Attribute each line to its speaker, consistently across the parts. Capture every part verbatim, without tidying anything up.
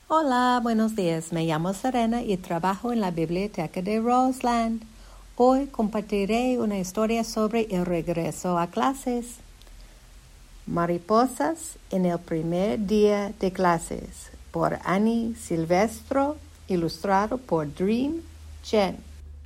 Speaker 1: Hola, buenos días. Me llamo Serena y trabajo en la biblioteca de Roseland. Hoy compartiré una historia sobre el regreso a clases. Mariposas en el primer día de clases, por Annie Silvestro, ilustrado por Dream Chen.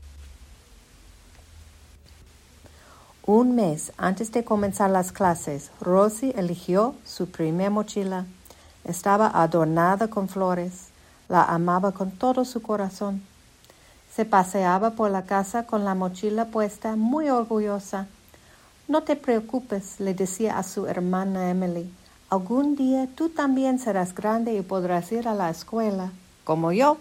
Speaker 1: Un mes antes de comenzar las clases, Rosie eligió su primer mochila. Estaba adornada con flores. La amaba con todo su corazón. Se paseaba por la casa con la mochila puesta, muy orgullosa. No te preocupes, le decía a su hermana Emily. Algún día tú también serás grande y podrás ir a la escuela, como yo.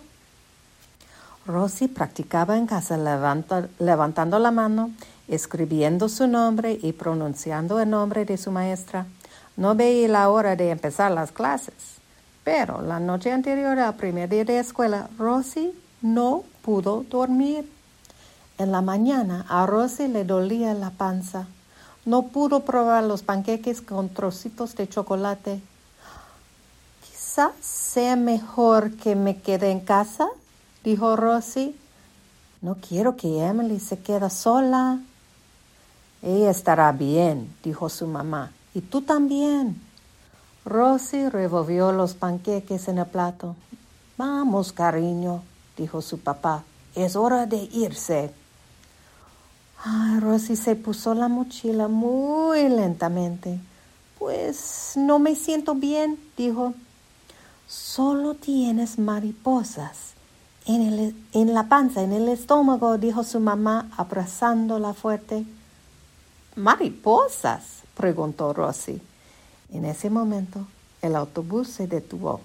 Speaker 1: Rosie practicaba en casa levanta, levantando la mano, escribiendo su nombre y pronunciando el nombre de su maestra. No veía la hora de empezar las clases. Pero la noche anterior al primer día de escuela, Rosie no pudo dormir. En la mañana a Rosie le dolía la panza. No pudo probar los panqueques con trocitos de chocolate. Quizás sea mejor que me quede en casa, dijo Rosie. No quiero que Emily se quede sola. Ella estará bien, dijo su mamá. Y tú también. Rosie revolvió los panqueques en el plato. Vamos, cariño, dijo su papá. Es hora de irse. Ay, Rosie se puso la mochila muy lentamente. Pues no me siento bien, dijo. Solo tienes mariposas en, el, en la panza, en el estómago, dijo su mamá, abrazándola fuerte. ¿Mariposas?, preguntó Rosie. En ese momento, el autobús se detuvo.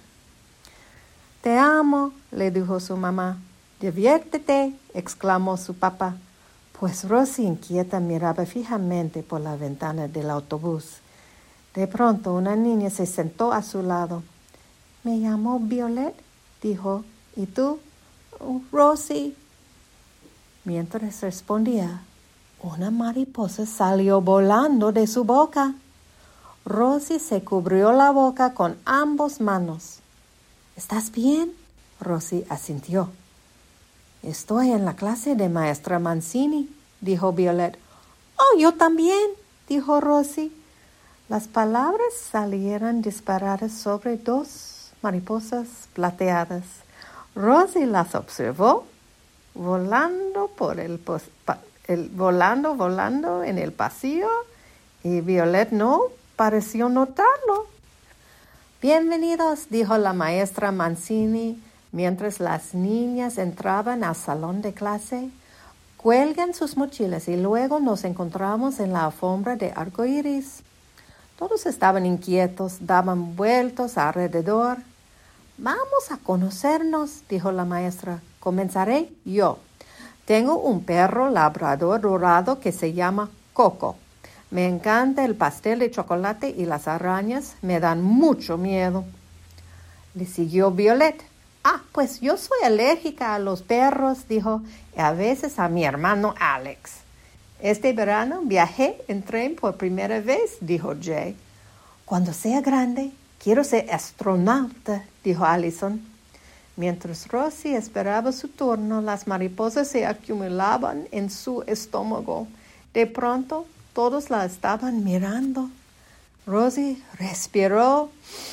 Speaker 1: Te amo, le dijo su mamá. Diviértete, exclamó su papá. Pues Rosie, inquieta, miraba fijamente por la ventana del autobús. De pronto, una niña se sentó a su lado. Me llamo Violet, dijo. ¿Y tú? Oh, Rosie. Mientras respondía, una mariposa salió volando de su boca. Rosie se cubrió la boca con ambas manos. ¿Estás bien? Rosie asintió. Estoy en la clase de maestra Mancini, dijo Violet. Oh, yo también, dijo Rosie. Las palabras salieron disparadas sobre dos mariposas plateadas. Rosie las observó volando por el, pos- pa- el volando, volando en el pasillo, y Violet no pareció notarlo. Bienvenidos, dijo la maestra Mancini, mientras las niñas entraban al salón de clase. Cuelguen sus mochilas y luego nos encontramos en la alfombra de arcoíris. Todos estaban inquietos, daban vueltas alrededor. Vamos a conocernos, dijo la maestra. Comenzaré yo. Tengo un perro labrador dorado que se llama Coco. Me encanta el pastel de chocolate y las arañas me dan mucho miedo. Le siguió Violet. Ah, pues yo soy alérgica a los perros, dijo, y a veces a mi hermano Alex. Este verano viajé en tren por primera vez, dijo Jay. Cuando sea grande, quiero ser astronauta, dijo Allison. Mientras Rosie esperaba su turno, las mariposas se acumulaban en su estómago. De pronto, todos la estaban mirando. Rosie respiró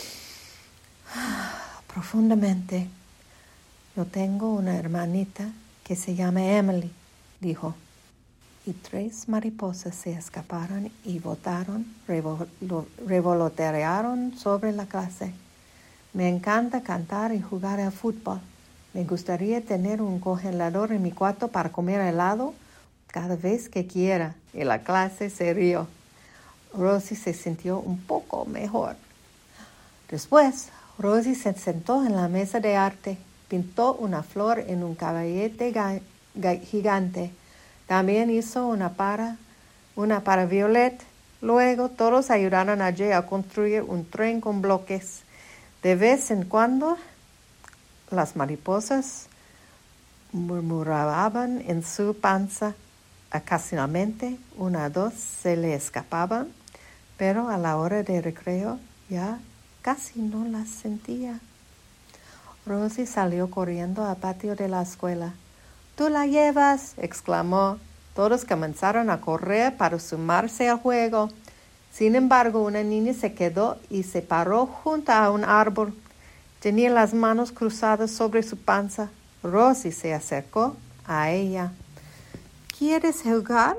Speaker 1: profundamente. Yo tengo una hermanita que se llama Emily, dijo. Y tres mariposas se escaparon y botaron, revol- revolotearon sobre la clase. Me encanta cantar y jugar al fútbol. Me gustaría tener un congelador en mi cuarto para comer helado cada vez que quiera. Y la clase se rió. Rosie se sintió un poco mejor. Después, Rosie se sentó en la mesa de arte. Pintó una flor en un caballete ga- ga- gigante. También hizo una para, una para Violet. Luego todos ayudaron a Jay a construir un tren con bloques. De vez en cuando, las mariposas murmuraban en su panza. Ocasionalmente, una o dos se le escapaban, pero a la hora de recreo ya casi no las sentía. Rosie salió corriendo al patio de la escuela. —¡Tú la llevas! —exclamó. Todos comenzaron a correr para sumarse al juego. Sin embargo, una niña se quedó y se paró junto a un árbol. Tenía las manos cruzadas sobre su panza. Rosie se acercó a ella. —¿Quieres jugar?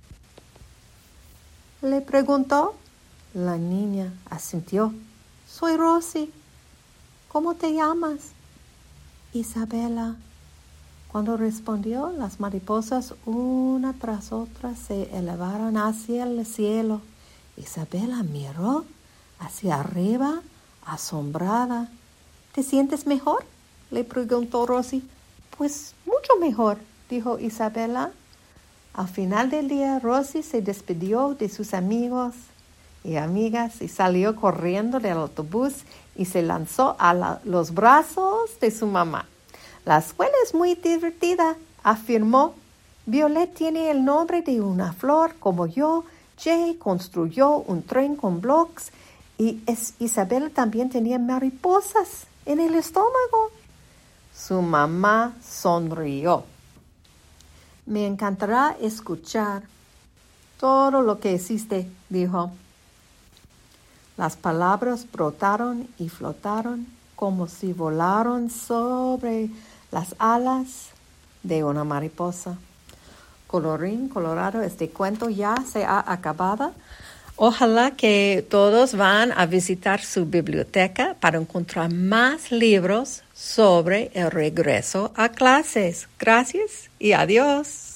Speaker 1: —le preguntó. La niña asintió. —Soy Rosie. ¿Cómo te llamas? —Isabela. Cuando respondió, las mariposas una tras otra se elevaron hacia el cielo. Isabela miró hacia arriba, asombrada. —¿Te sientes mejor? —le preguntó Rosie. —Pues mucho mejor —dijo Isabela. Al final del día, Rosie se despidió de sus amigos y amigas y salió corriendo del autobús y se lanzó a la, los brazos de su mamá. —La escuela es muy divertida —afirmó. —Violet tiene el nombre de una flor como yo. Jay construyó un tren con blocks y es, Isabel también tenía mariposas en el estómago. Su mamá sonrió. —Me encantará escuchar todo lo que hiciste —dijo. Las palabras brotaron y flotaron como si volaron sobre las alas de una mariposa. Colorín colorado, este cuento ya se ha acabado. Ojalá que todos van a visitar su biblioteca para encontrar más libros sobre el regreso a clases. Gracias y adiós.